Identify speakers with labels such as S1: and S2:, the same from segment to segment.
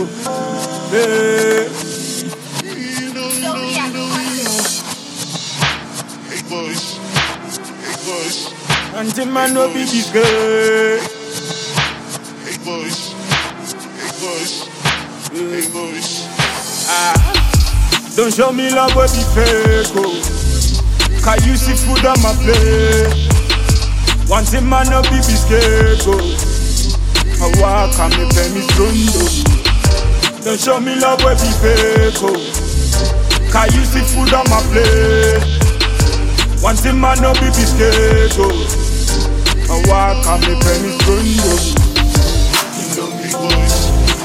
S1: go. Hey.
S2: Hey boys,
S1: And the man no be this girl.
S2: hey boys,
S1: Don't show me love with the fake, oh. Can you see food on my plate? One thing man no be biscuit, oh. I walk and me pay me strong. Don't show me love with the fake, oh. Can you see food on my plate? One thing man no be biscuit, oh. I walk and me pay me strong.
S2: Indomie boys,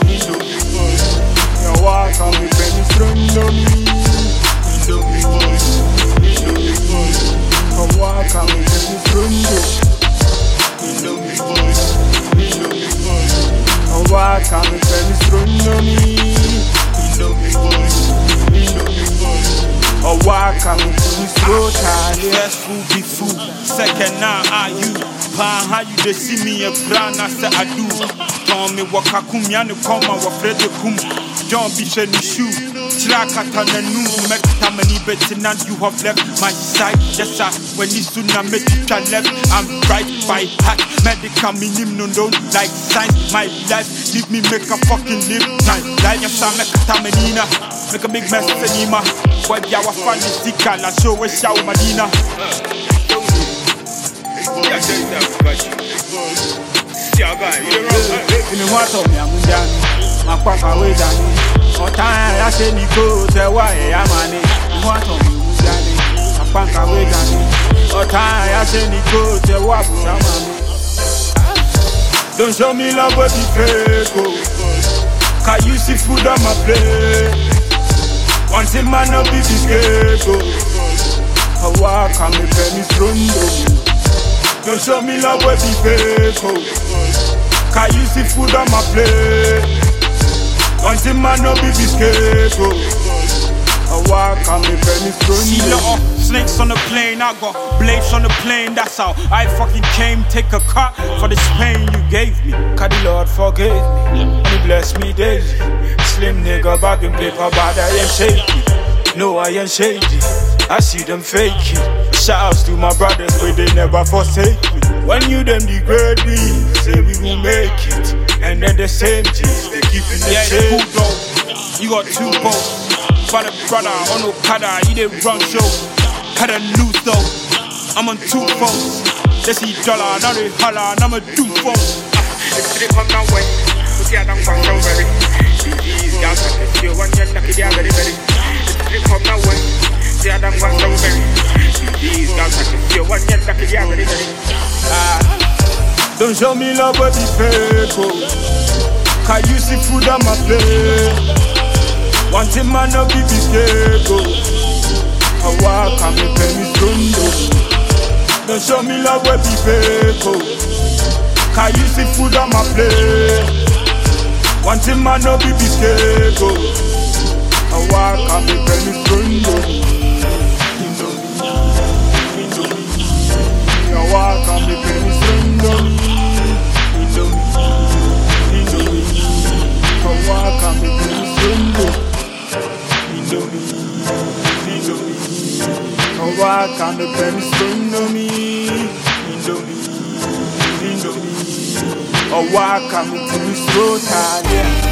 S1: I walk and me pay me strong.
S2: Indomie boys,
S1: I walk and me pay me strong.
S2: Indomie boys,
S1: I walk and me pay me strong.
S2: Indomie boys,
S1: I walk and me pay me strong.
S3: First food be food, second now are you. Pan how you they see me a plan I say I do. Tell me what kakumi and come and what Fred the kum. Don't be shiny shoe. Chrakata na nu make tamani better and you have left my side. Yes sir, when you soon I make you left, I'm right by heart. Medical minimum no like science. My life leave me make a fucking live time. Like yes I make tamanina, make a big mess anima. Why ya wa fan is sticker la show we show Madina.
S1: In the water, me I'm down. My papa way down. Or time I say Nico, tell why I'm on it. The water, me down. My papa way down. Or time I say Nico, tell why I'm on it. Don't show me love with the fake, oh. Can you see food on my plate? One thing man no be biscuit, oh. I walk and me pay me strong, oh. Don't show me love with the fake, oh. Can you see food on my plate? One thing man no be biscuit, oh. I walk and me pay me strong.
S3: See lot of snakes on the plane, I got blades on the plane. That's how I fucking came. Take a cut for this pain you gave me.
S1: Cause the Lord forgave me, and He bless me daily. Slim nigga bagging paper, but I ain't shaky. No, I ain't shady. I see them faking. Shoutouts to my brothers, but they never forsake me. When you them degrade me, say we will make it. And then the same things, they keep in the
S3: Yeah,
S1: shade.
S3: cool though. You got two boats. Father, brother, on Okada, you didn't run show. Kinda loose though. I'm on two phones. They see dollar, now they holla, and I'm a do phone.
S4: It's three come now way. Look at them from so very. These guys are the few one yet lucky they are very very. It's three come now way. See them from so very. These guys are the few one yet lucky they are very very.
S1: Don't show me love with the fake, oh. Can you see food on my plate? One thing man no be biscuit, oh. I walk and me pay me strong, oh. Don't show me love with the fake, oh. Can you see food on my plate? One thing man no be biscuit, oh. I walk and me pay me strong, oh. I walk and me pay me strong, oh. I walk and me pay me strong, oh. I walk and me pay me strong, oh. I walk and me pay me strong, yeah.